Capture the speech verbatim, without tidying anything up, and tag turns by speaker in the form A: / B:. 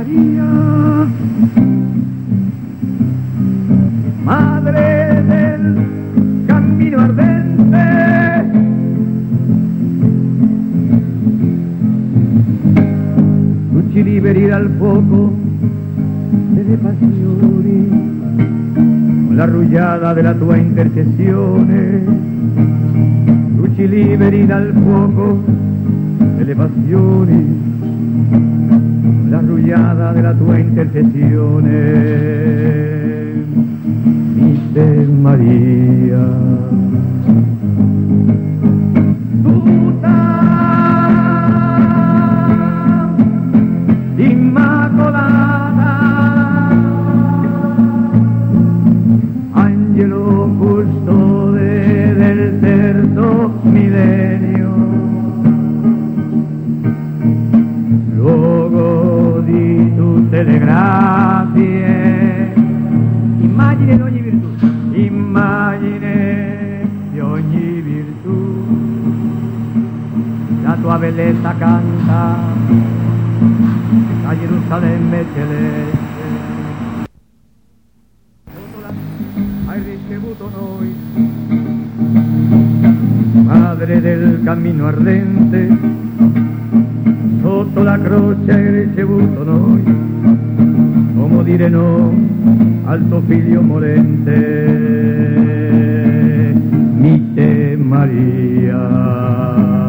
A: María, madre del camino ardente, luci liberi dal fuoco delle passioni, con la rugiada della tua intercessione, luci liberi dal fuoco delle passioni, la rugiada della tua intercessione, Misse Maria. Tutta immacolata, angelo custode del terzo millennio, luogo di tutte le grazie, immagine di ogni virtù, immagine di ogni virtù, la tua bellezza canta a Gerusalemme celeste. Hai ricevuto noi, madre del cammino ardente, sotto la croce hai ricevuto noi, come dire no al tuo figlio morente, Misse Maria.